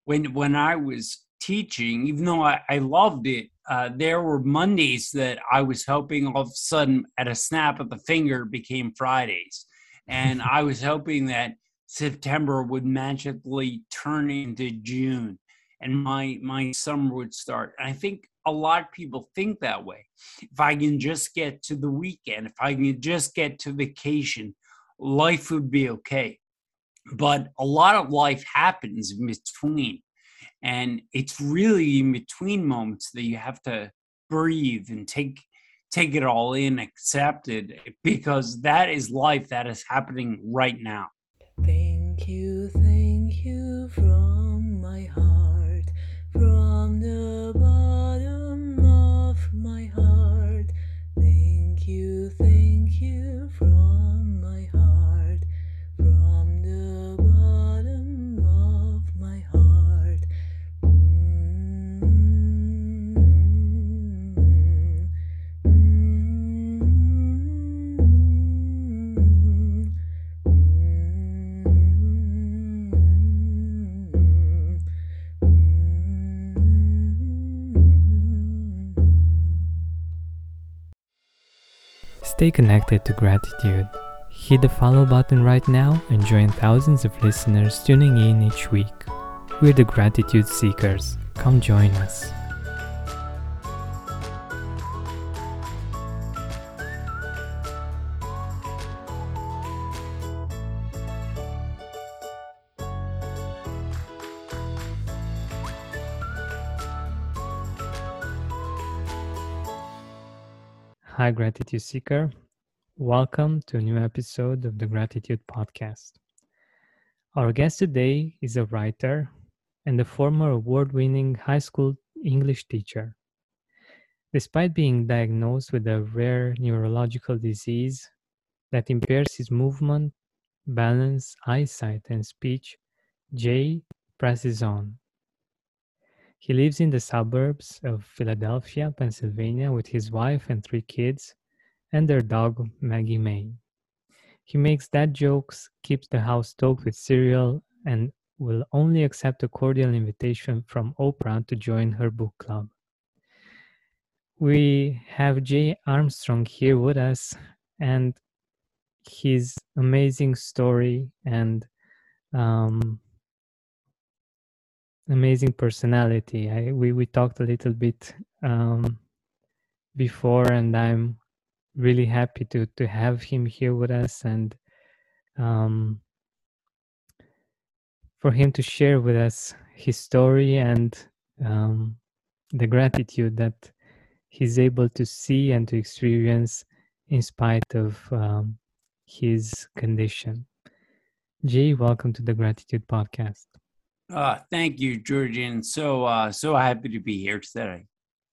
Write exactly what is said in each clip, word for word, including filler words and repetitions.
when when I was teaching, even though I, I loved it, uh, there were Mondays that I was hoping all of a sudden at a snap of the finger became Fridays. And I was hoping that September would magically turn into June and my my summer would start. And I think a lot of people think that way. If I can just get to the weekend, if I can just get to vacation, life would be okay. But a lot of life happens in between. And it's really in between moments that you have to breathe and take take it all in, accept it, because that is life that is happening right now. Thank you, thank you from my heart, from the bottom of my heart. Thank you, thank you from my heart, from the bottom of my heart. Mm, mm, mm, Stay connected to gratitude. Hit the follow button right now and join thousands of listeners tuning in each week. We're the Gratitude Seekers. Come join us. Hi, Gratitude Seeker. Welcome to a new episode of the Gratitude Podcast. Our guest today is a writer and a former award-winning high school English teacher. Despite being diagnosed with a rare neurological disease that impairs his movement, balance, eyesight, and speech, Jay presses on. He lives in the suburbs of Philadelphia, Pennsylvania, with his wife and three kids and their dog, Maggie May. He makes dad jokes, keeps the house stoked with cereal, and will only accept a cordial invitation from Oprah to join her book club. We have Jay Armstrong here with us, and his amazing story and um, amazing personality. I, we, we talked a little bit um, before, and I'm really happy to, to have him here with us and um, for him to share with us his story and um, the gratitude that he's able to see and to experience in spite of um, his condition. Jay, welcome to the Gratitude Podcast. Uh, thank you, Georgian. So uh, so happy to be here today.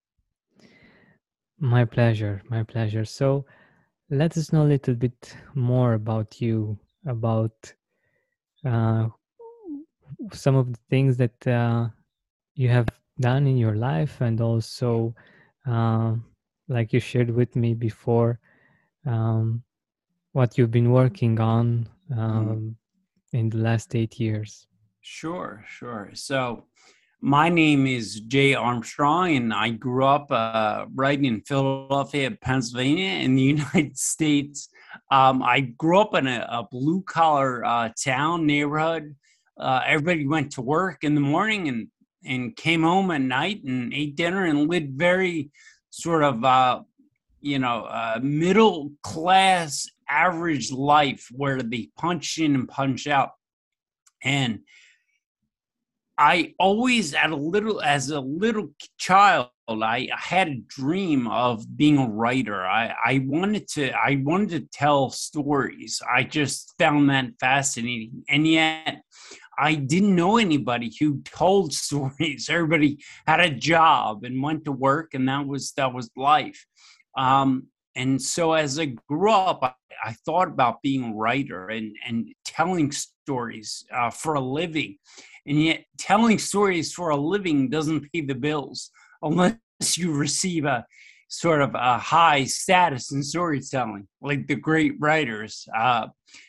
My pleasure, my pleasure. So let us know a little bit more about you, about uh, some of the things that uh, you have done in your life, and also, uh, like you shared with me before, um, what you've been working on um, mm. in the last eight years. Sure, sure. So my name is Jay Armstrong, and I grew up uh, right in Philadelphia, Pennsylvania, in the United States. Um, I grew up in a, a blue-collar uh, town, neighborhood. Uh, everybody went to work in the morning and, and came home at night and ate dinner and lived very sort of, uh, you know, uh, middle-class, average life where they punch in and punch out. And I always, at a little, as a little child, I had a dream of being a writer. I, I wanted to, I wanted to tell stories. I just found that fascinating, and yet I didn't know anybody who told stories. Everybody had a job and went to work, and that was that was life. Um, and so, as I grew up, I, I thought about being a writer and and telling stories uh, for a living. And yet telling stories for a living doesn't pay the bills unless you receive a sort of a high status in storytelling, like the great writers. Uh,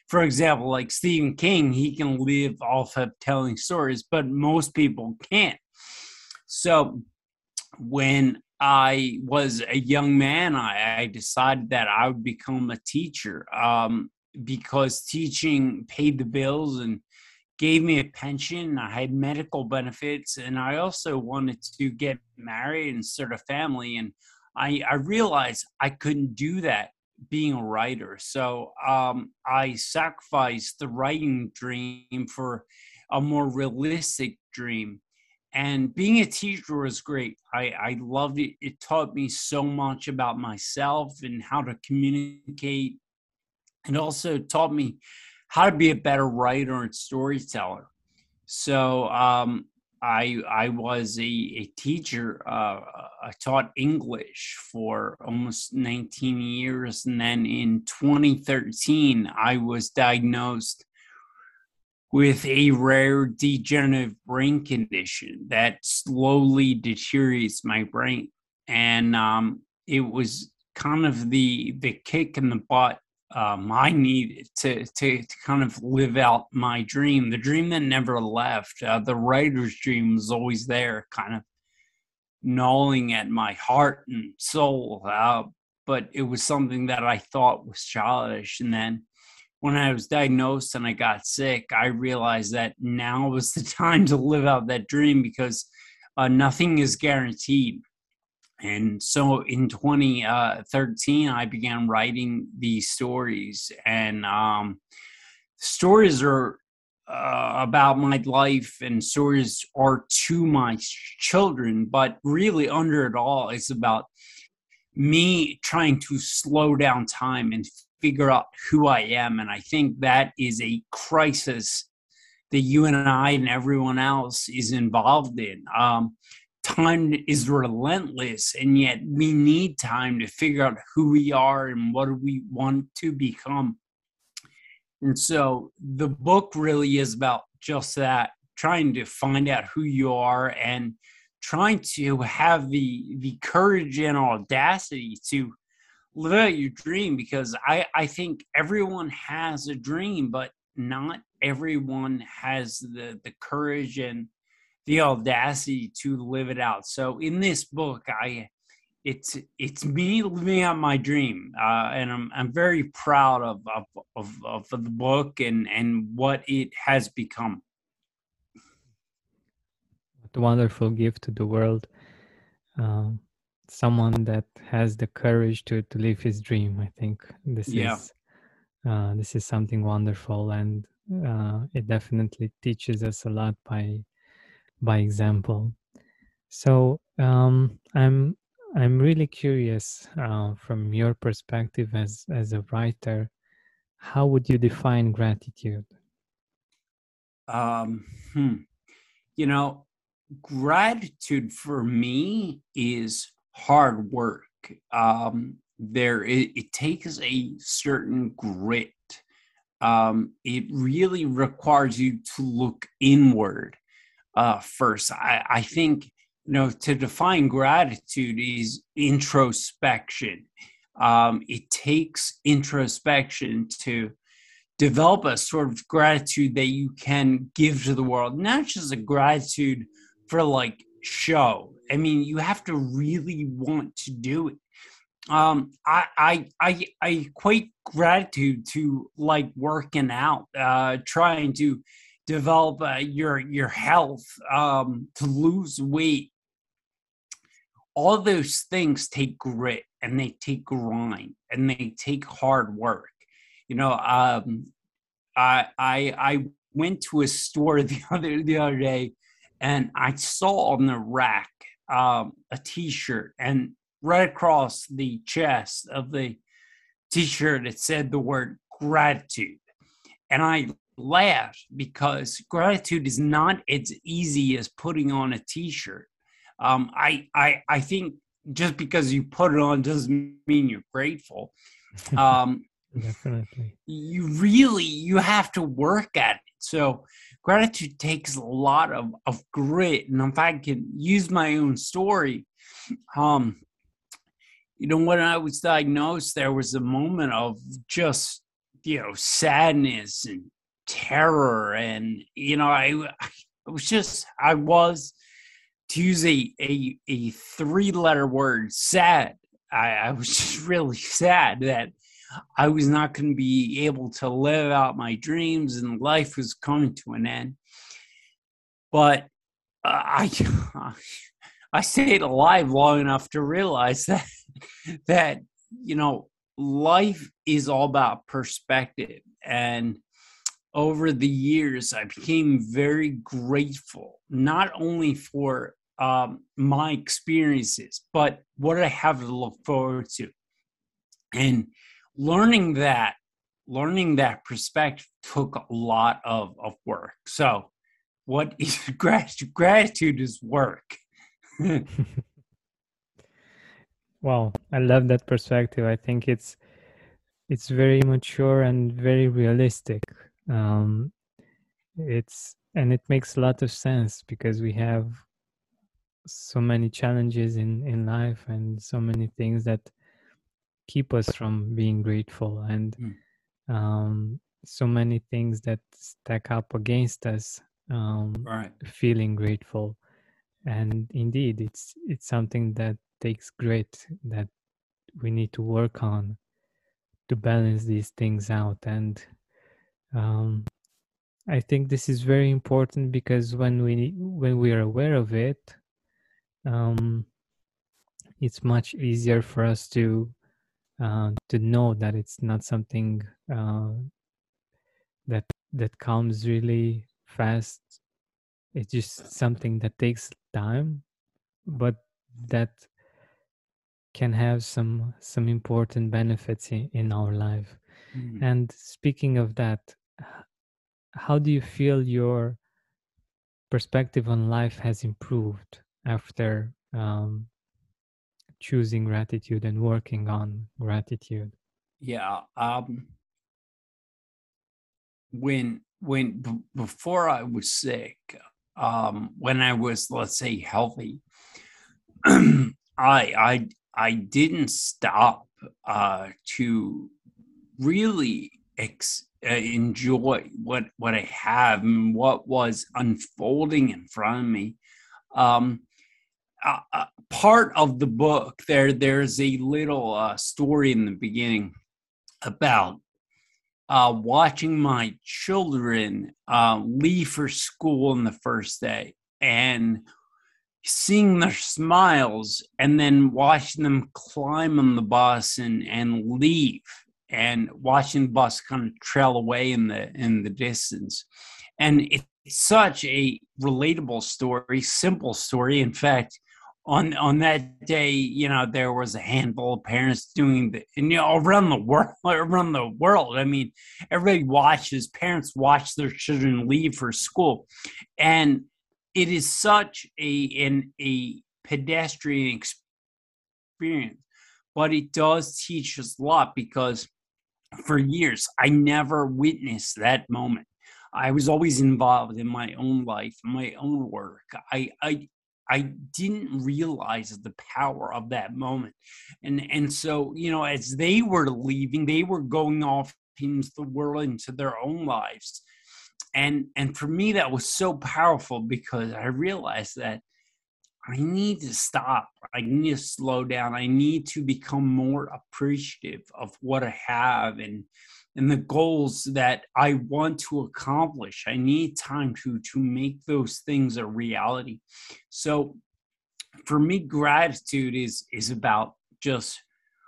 for example, like Stephen King, he can live off of telling stories, but most people can't. So when I was a young man, I, I decided that I would become a teacher, um, because teaching paid the bills and gave me a pension. I had medical benefits, and I also wanted to get married and start a family. And I, I realized I couldn't do that being a writer. So um, I sacrificed the writing dream for a more realistic dream. And being a teacher was great. I, I loved it. It taught me so much about myself and how to communicate. It also taught me how to be a better writer and storyteller. So um, I I was a, a teacher. Uh, I taught English for almost nineteen years. And then in twenty thirteen, I was diagnosed with a rare degenerative brain condition that slowly deteriorates my brain. And um, it was kind of the the kick in the butt um, I needed to, to to kind of live out my dream, the dream that never left. Uh, the writer's dream was always there, kind of gnawing at my heart and soul. Uh, but it was something that I thought was childish. And then when I was diagnosed and I got sick, I realized that now was the time to live out that dream, because uh, nothing is guaranteed. And so in twenty thirteen, I began writing these stories. And um, stories are uh, about my life, and stories are to my children. But really, under it all, it's about me trying to slow down time and figure out who I am. And I think that is a crisis that you and I and everyone else is involved in. Um, time is relentless, and yet we need time to figure out who we are and what do we want to become. And so the book really is about just that, trying to find out who you are and trying to have the the courage and audacity to live out your dream, because I, I think everyone has a dream, but not everyone has the, the courage and the audacity to live it out. So in this book, I it's it's me living out my dream, uh, and I'm I'm very proud of of, of of the book and and what it has become. What a wonderful gift to the world. Uh, someone that has the courage to, to live his dream. I think this Yeah. is uh, this is something wonderful, and uh, it definitely teaches us a lot by by example. So um, I'm I'm really curious, uh, from your perspective as as a writer, how would you define gratitude? Um, hmm. You know, gratitude for me is hard work. Um, there, it, it takes a certain grit. Um, it really requires you to look inward uh, first. I, I think, you know, to define gratitude is introspection. Um, it takes introspection to develop a sort of gratitude that you can give to the world, not just a gratitude for like show. I mean, you have to really want to do it. Um, I, I, I, I equate gratitude to like working out, uh, trying to develop uh, your, your health, um, to lose weight. All those things take grit, and they take grind, and they take hard work. You know, um, I, I I went to a store the other the other day, and I saw on the rack um, a T-shirt, and right across the chest of the T-shirt it said the word gratitude, and I laughed because gratitude is not as easy as putting on a T-shirt. Um, I I I think just because you put it on doesn't mean you're grateful. Um, Definitely. you really you have to work at it. So gratitude takes a lot of, of grit. And if I can use my own story, um you know, when I was diagnosed, there was a moment of just, you know, sadness and terror. And, you know, I, I was just, I was, to use a, a, a three letter word, sad. I, I was just really sad that I was not going to be able to live out my dreams and life was coming to an end. But uh, I, I stayed alive long enough to realize that, that, you know, life is all about perspective. And over the years, I became very grateful, not only for um, my experiences, but what I have to look forward to. And learning that, learning that perspective took a lot of, of work. So what is gratitude? Gratitude is work. Wow, I love that perspective. I think it's it's very mature and very realistic. Um, it's and it makes a lot of sense because we have so many challenges in in life and so many things that keep us from being grateful, and Mm. um, so many things that stack up against us um, Right. feeling grateful. And indeed, it's it's something that takes grit that we need to work on to balance these things out. And um, I think this is very important because when we when we are aware of it, um, it's much easier for us to uh, to know that it's not something uh, that that comes really fast. It's just something that takes time, but that can have some some important benefits in, in our life. Mm. And speaking of that, h- how do you feel your perspective on life has improved after um, choosing gratitude and working on gratitude? Yeah. Um, when when b- before I was sick, um, when I was, let's say, healthy, I I I didn't stop uh, to really ex- uh, enjoy what what I have and what was unfolding in front of me. Um, uh, uh, Part of the book there, there's a little uh, story in the beginning about uh, watching my children uh, leave for school on the first day and seeing their smiles and then watching them climb on the bus and, and leave and watching the bus kind of trail away in the in the distance. And it's such a relatable story, simple story. In fact, on on that day, you know, there was a handful of parents doing the, and you know, around the world, around the world. I mean, everybody watches, parents watch their children leave for school, and it is such a an a pedestrian experience, but it does teach us a lot because for years I never witnessed that moment. I was always involved in my own life, my own work. I I I didn't realize the power of that moment. And and so, you know, as they were leaving, they were going off into the world, into their own lives. And and for me that was so powerful because I realized that I need to stop. I need to slow down. I need to become more appreciative of what I have and and the goals that I want to accomplish. I need time to to make those things a reality. So for me, gratitude is is about just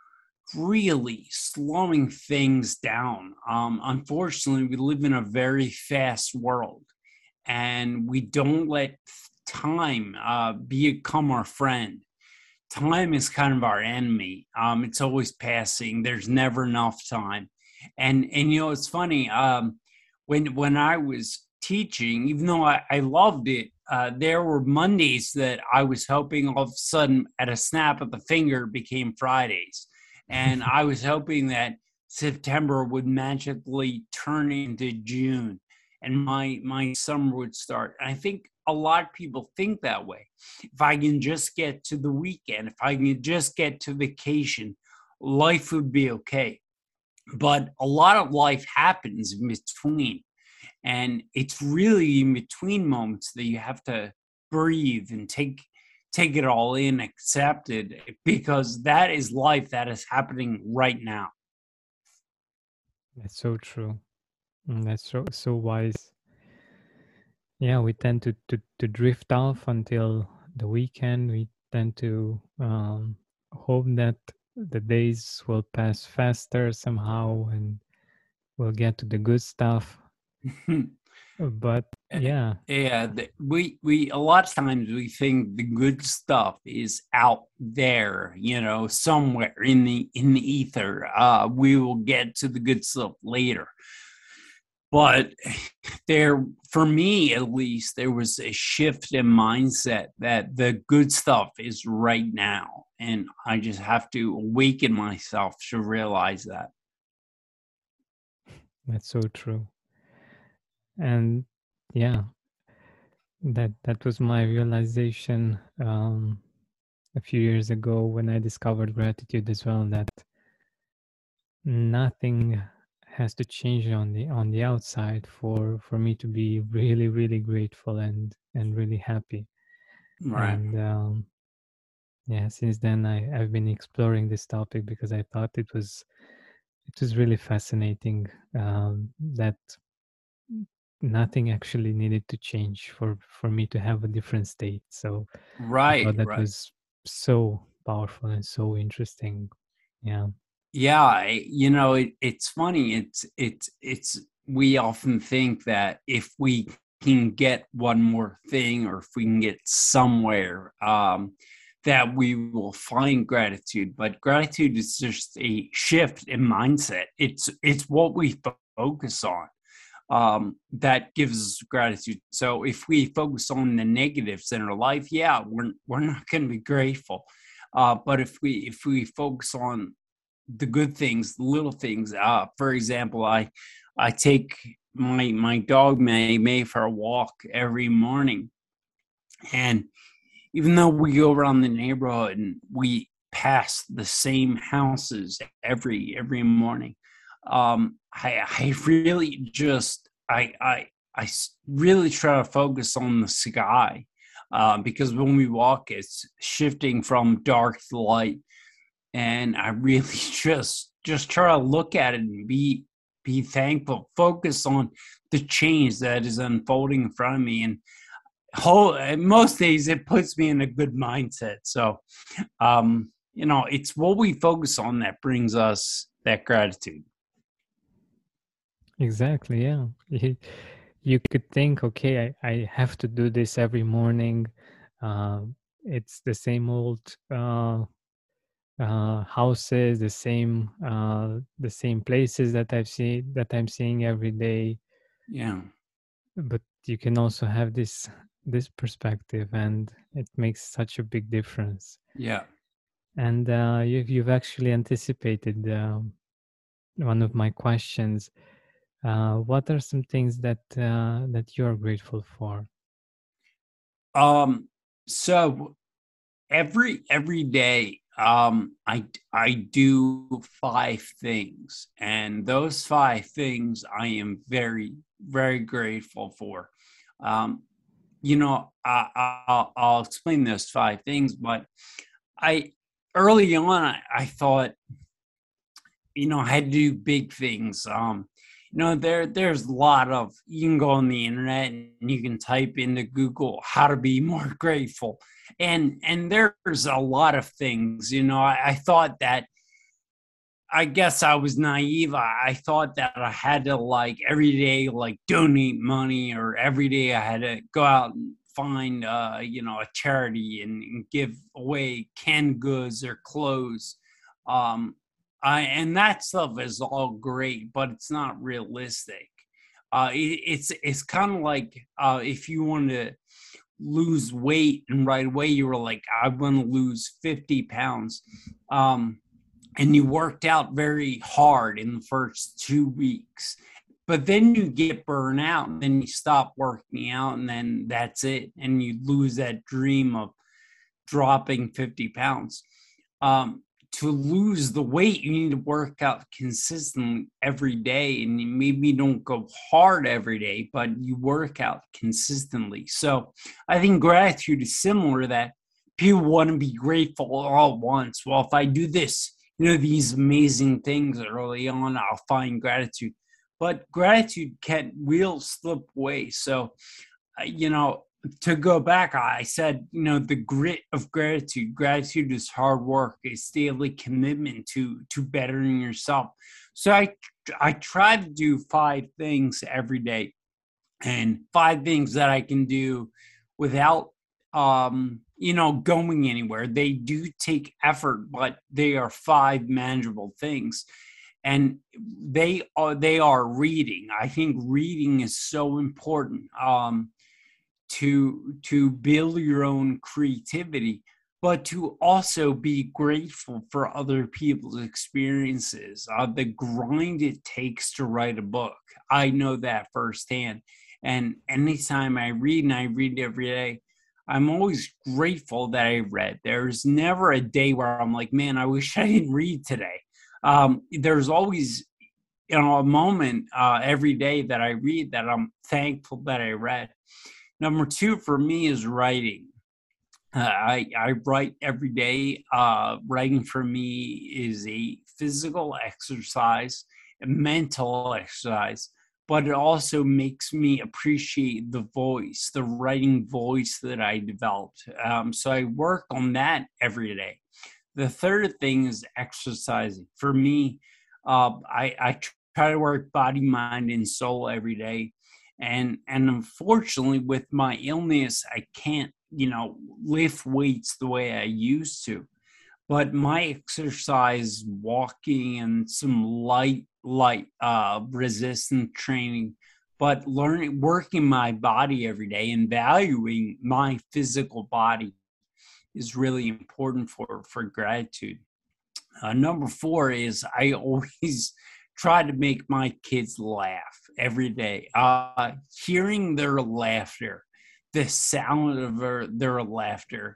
really slowing things down. Um, unfortunately, we live in a very fast world, and we don't let time uh, become our friend. Time is kind of our enemy. Um, it's always passing. There's never enough time. And and you know it's funny. Um, when when I was teaching, even though I, I loved it, uh, there were Mondays that I was hoping all of a sudden, at a snap of the finger, became Fridays, and I was hoping that September would magically turn into June, and my my summer would start. And I think a lot of people think that way. If I can just get to the weekend, if I can just get to vacation, life would be okay. but a lot of life happens in between. And it's really in between moments that you have to breathe and take take it all in, accept it, because that is life that is happening right now. That's so true. Mm, That's so so wise. Yeah, we tend to, to, to drift off until the weekend. We tend to um, hope that the days will pass faster somehow and we'll get to the good stuff. But yeah, Yeah, the, we we a lot of times we think the good stuff is out there, you know, somewhere in the in the ether. Uh, we will get to the good stuff later. But there, for me at least, there was a shift in mindset that the good stuff is right now, and I just have to awaken myself to realize that. that's so true. And yeah, that that was my realization um, a few years ago when I discovered gratitude as well. That nothing has to change on the on the outside for for me to be really really grateful and and really happy. Right. And um, yeah, since then I I've been exploring this topic because I thought it was it was really fascinating um, that nothing actually needed to change for for me to have a different state. So I Right. thought that Right. was so powerful and so interesting. Yeah. Yeah, I, you know, it, it's funny. It's it's it's we often think that if we can get one more thing, or if we can get somewhere, um, that we will find gratitude. But gratitude is just a shift in mindset. It's it's what we fo- focus on, um, that gives us gratitude. So if we focus on the negatives in our life, yeah, we're we're not going to be grateful. Uh, but if we if we focus on the good things, the little things. Uh, for example, I I take my my dog May May for a walk every morning, and even though we go around the neighborhood and we pass the same houses every every morning, um, I I really just I I I s- really try to focus on the sky. Uh, because when we walk, it's shifting from dark to light, and I really just just try to look at it and be be thankful, focus on the change that is unfolding in front of me, and whole most days it puts me in a good mindset. So, um, you know, it's what we focus on that brings us that gratitude. Exactly. Yeah. You, you could think, okay, I, I have to do this every morning. Uh, it's the same old uh, uh, houses, the same uh, the same places that I've seen that I'm seeing every day. Yeah, But you can also have this this perspective, and it makes such a big difference. yeah. And uh, you've you've actually anticipated um one of my questions. Uh, what are some things that uh, that you're grateful for? Um, so every every day, um, I I do five things, and those five things I am very very grateful for. Um, you know, I, I'll, I'll explain those five things, but I early on I, I thought, you know, I had to do big things. Um, you know, there there's a lot of, you can go on the internet and you can type into Google how to be more grateful, and and there's a lot of things. You know, I, I thought that, I guess I was naive. I, I thought that I had to, like, every day, like, donate money, or every day I had to go out and find, uh, you know, a charity, and, and give away canned goods or clothes. Um, I and that stuff is all great, but it's not realistic. Uh, it, it's it's kind of like, uh, if you want to lose weight and right away you were like, I want to lose fifty pounds. Um, and you worked out very hard in the first two weeks, but then you get burned out, and then you stop working out, and then that's it, and you lose that dream of dropping fifty pounds. Um, to lose the weight, you need to work out consistently every day. And maybe you don't go hard every day, but you work out consistently. So I think gratitude is similar, that people want to be grateful all at once. Well, if I do this, you know, these amazing things early on, I'll find gratitude. But gratitude can will slip away. So, uh, you know, to go back, I said, you know, the grit of gratitude. Gratitude is hard work. It's daily commitment to to bettering yourself. So I I try to do five things every day, and five things that I can do without, um, you know, going anywhere. They do take effort, but they are five manageable things, and they are they are reading. I think reading is so important. Um, to to build your own creativity, but to also be grateful for other people's experiences. Uh, the grind it takes to write a book, I know that firsthand. And anytime I read, and I read every day, I'm always grateful that I read. There's never a day where I'm like, man, I wish I didn't read today. Um, there's always, you know, a moment uh, every day that I read that I'm thankful that I read. Number two for me is writing. Uh, I, I write every day. Uh, writing for me is a physical exercise, a mental exercise, but it also makes me appreciate the voice, the writing voice that I developed. Um, so I work on that every day. The third thing is exercising. For me, uh, I, I try to work body, mind, and soul every day. And and unfortunately, with my illness, I can't, you know, lift weights the way I used to. But my exercise, walking, and some light, light uh, resistance training, but learning, working my body every day and valuing my physical body is really important for, for gratitude. Uh, number four is I always try to make my kids laugh every day. Uh, hearing their laughter, the sound of their, their laughter,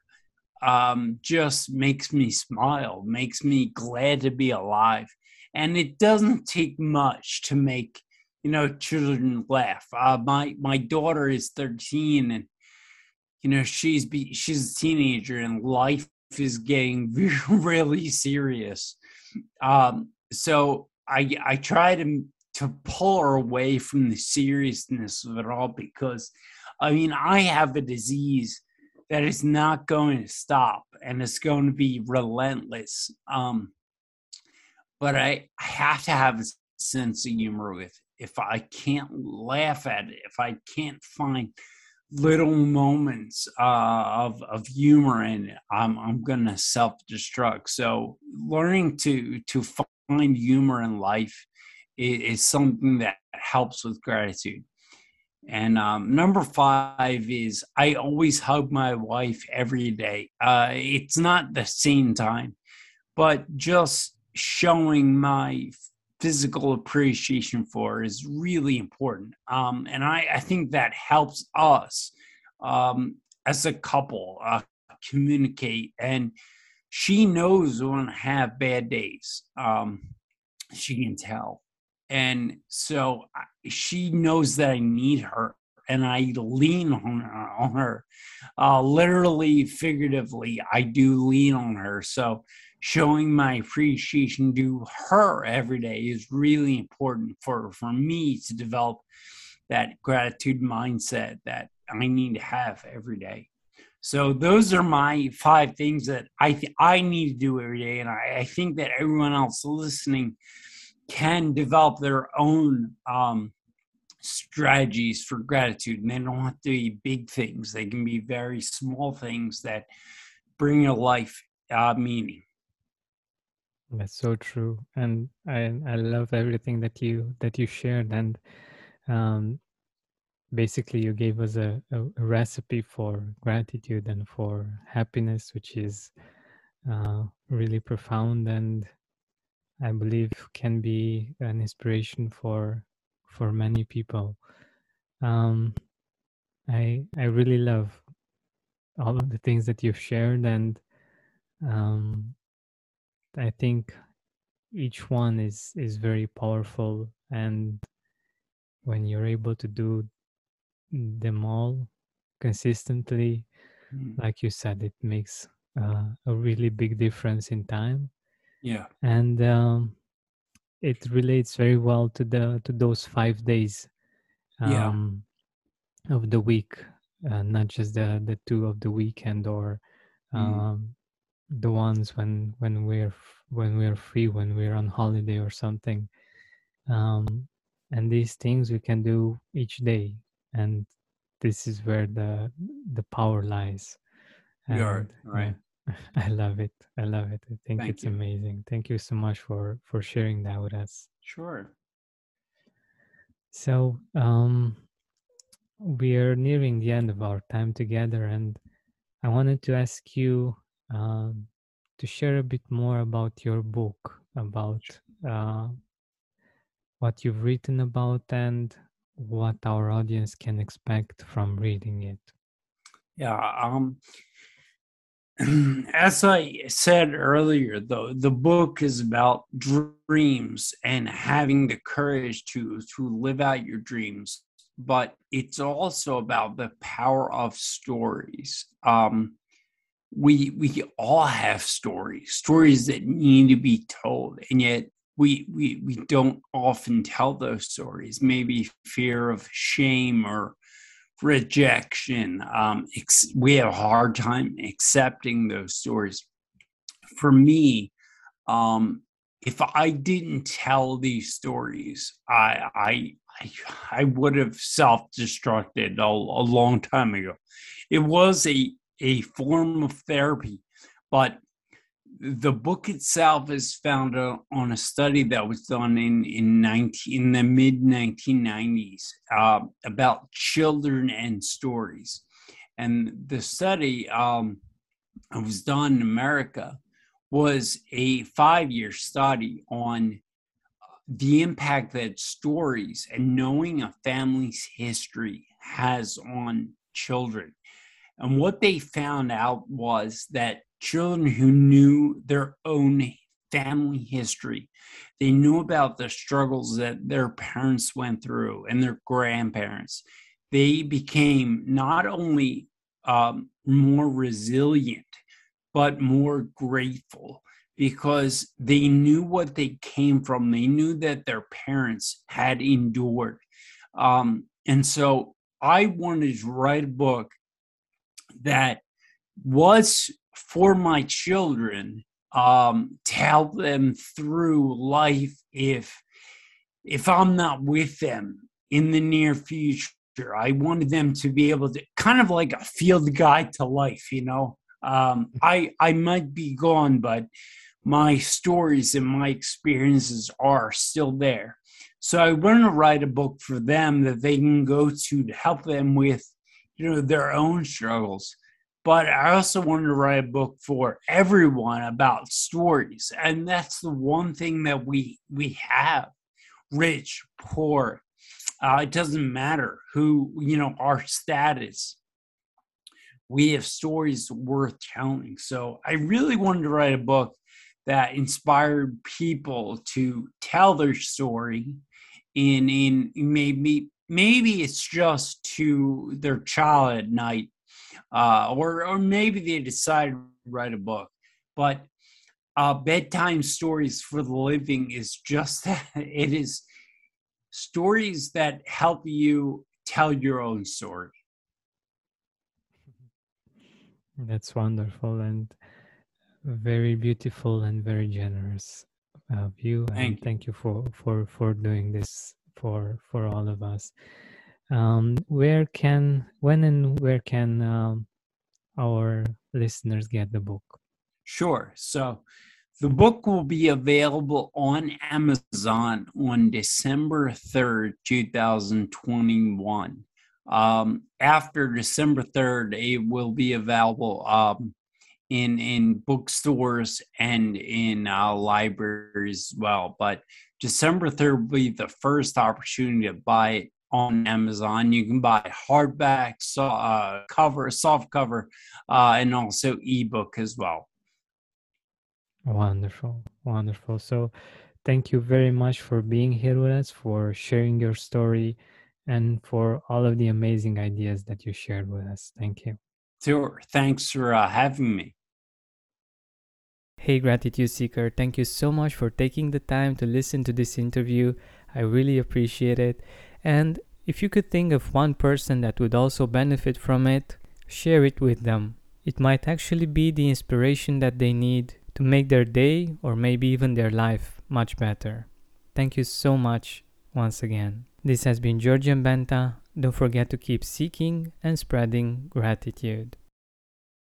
um, just makes me smile, makes me glad to be alive. And it doesn't take much to make, you know, children laugh. Uh, my my daughter is thirteen, and you know she's be, she's a teenager, and life is getting really serious. Um, so I I try to to pull her away from the seriousness of it all, because I mean I have a disease that is not going to stop, and it's going to be relentless. Um, but I, I have to have a sense of humor with it. If I can't laugh at it, if I can't find little moments uh, of of humor in it, I'm I'm gonna self-destruct. So learning to to find humor in life is, is something that helps with gratitude. And um, number five is I always hug my wife every day. Uh, it's not the same time, but just showing my physical appreciation for her is really important. Um, and I, I think that helps us um, as a couple uh, communicate. And she knows when I have bad days. Um, she can tell. And so I- she knows that I need her, and I lean on her, on her. Uh, literally, figuratively, I do lean on her. So showing my appreciation to her every day is really important for, for me to develop that gratitude mindset that I need to have every day. So those are my five things that I th- I need to do every day, and I, I think that everyone else listening can develop their own um, strategies for gratitude. And they don't have to be big things. They can be very small things that bring your life uh, meaning. That's so true, and I I love everything that you that you shared, and um, basically you gave us a, a, a recipe for gratitude and for happiness, which is uh, really profound, and I believe can be an inspiration for for many people. Um, I I really love all of the things that you've shared, and um, I think each one is is very powerful, and when you're able to do them all consistently, Mm. like you said, it makes uh, a really big difference in time, Yeah. and um, it relates very well to the to those five days Yeah. um, of the week, uh, not just the the two of the weekend, or Mm. um, the ones when when we're f- when we're free, when we're on holiday or something. Um, and these things we can do each day, and this is where the the power lies. You're And yeah, right. I love it. I love it. I think Thank it's you. amazing. Thank you so much for for sharing that with us. Sure. So um, we are nearing the end of our time together, and I wanted to ask you um, to share a bit more about your book, about uh, what you've written about, and what our audience can expect from reading it. Yeah. Um, as I said earlier, though, the book is about dreams and having the courage to to live out your dreams. But it's also about the power of stories. Um, we we all have stories, stories that need to be told, and yet we we we don't often tell those stories. Maybe fear of shame or rejection. Um, ex- we have a hard time accepting those stories. For me, um, if I didn't tell these stories, I I I, I would have self-destructed a, a long time ago. It was a a form of therapy, but the book itself is founded on a study that was done in in nineteen in the mid nineteen nineties uh, about children and stories, and the study um, was done in America was a five year study on the impact that stories and knowing a family's history has on children. And what they found out was that children who knew their own family history, they knew about the struggles that their parents went through and their grandparents, they became not only um, more resilient, but more grateful because they knew what they came from. They knew that their parents had endured. Um, and so I wanted to write a book that was for my children, um, to help them through life if if I'm not with them in the near future. I wanted them to be able to kind of like a field guide to life, you know. Um, I I might be gone, but my stories and my experiences are still there. So I want to write a book for them that they can go to to help them with, you know, their own struggles. But I also wanted to write a book for everyone about stories, and that's the one thing that we we have: rich, poor. Uh, it doesn't matter who, you know, our status. We have stories worth telling. So I really wanted to write a book that inspired people to tell their story in in maybe maybe it's just to their child at night, uh, or or maybe they decide to write a book. But uh, bedtime stories for the living is just that. It is stories that help you tell your own story. That's wonderful and very beautiful and very generous of you. And Thank you. thank you for for for doing this for for all of us. Um, where can when and where can um, our listeners get the book? Sure. So the book will be available on Amazon on December third, twenty twenty-one. Um, after December third, it will be available um, in in bookstores and in uh, libraries as well. But December third will be the first opportunity to buy it on Amazon. You can buy hardback, so, uh, cover, soft cover, uh, and also ebook as well. Wonderful, wonderful. So, thank you very much for being here with us, for sharing your story, and for all of the amazing ideas that you shared with us. Thank you. Sure. Thanks for uh, having me. Hey, Gratitude Seeker, thank you so much for taking the time to listen to this interview. I really appreciate it. And if you could think of one person that would also benefit from it, share it with them. It might actually be the inspiration that they need to make their day or maybe even their life much better. Thank you so much once again. This has been Georgian Benta. Don't forget to keep seeking and spreading gratitude.